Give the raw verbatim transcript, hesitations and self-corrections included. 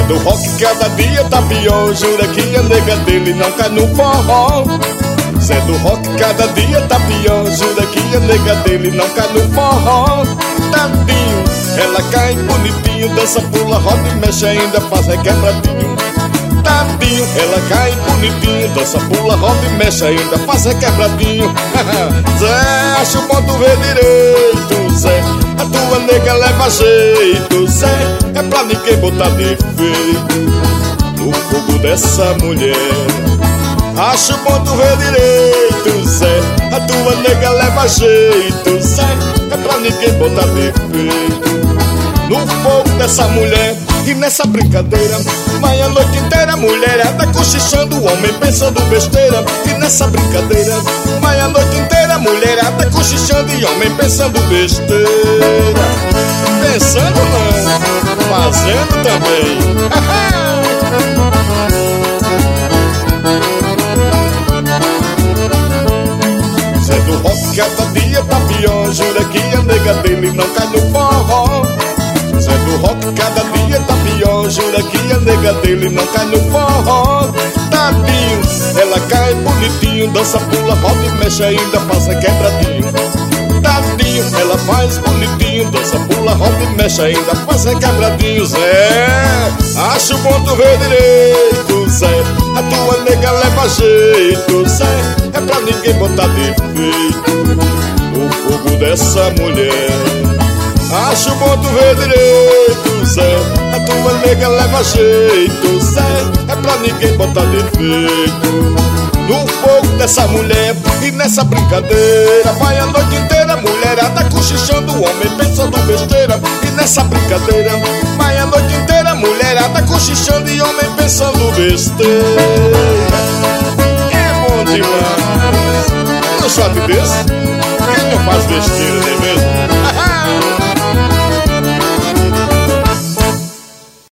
do rock cada dia tá pior, jura que a nega dele não cai no forró. Zé do rock cada dia tá pior, jura que a nega dele não cai no forró. Tadinho, ela cai bonitinho, dança, pula, roda e mexe, ainda faz requebradinho. Tadinho, ela cai bonitinho, dança, pula, roda e mexe, ainda faz requebradinho. Zé, acho bom tu ver direito, Zé, a tua nega leva jeito, Zé, é pra ninguém botar defeito no fogo dessa mulher. Acho bom tu ver direito, Zé, a tua nega leva jeito, Zé, é pra ninguém botar defeito no fogo dessa mulher. E nessa brincadeira vai a noite inteira, a mulherada cochichando, o homem pensando besteira. E nessa brincadeira vai a noite inteira, a mulherada cochichando e homem pensando besteira. Pensando não, fazendo também. Zé do rock cada dia tá pior, jura que a nega dele não cai no forró. Zé do rock cada dia tá pior, jura que a nega dele não cai no forró. Tadinho, ela cai bonitinho, dança, pula, roda e mexe, ainda faz quebradinho. Tadinho, ela faz bonitinho, dança, pula, roda e mexe, ainda faz quebradinho. Zé, acho bom tu ver direito, Zé, a tua nega leva jeito, Zé, é pra ninguém botar defeito no fogo dessa mulher. Acho bom tu ver direito, Zé, a tua nega leva jeito, Zé, é pra ninguém botar defeito no fogo dessa mulher. E nessa brincadeira vai a noite inteira, a mulherada cochichando, o homem pensando besteira. E nessa brincadeira vai a noite inteira, a mulherada cochichando e homem pensando besteira. É bom demais. Não sabe desse? Quem não faz besteira, nem mesmo?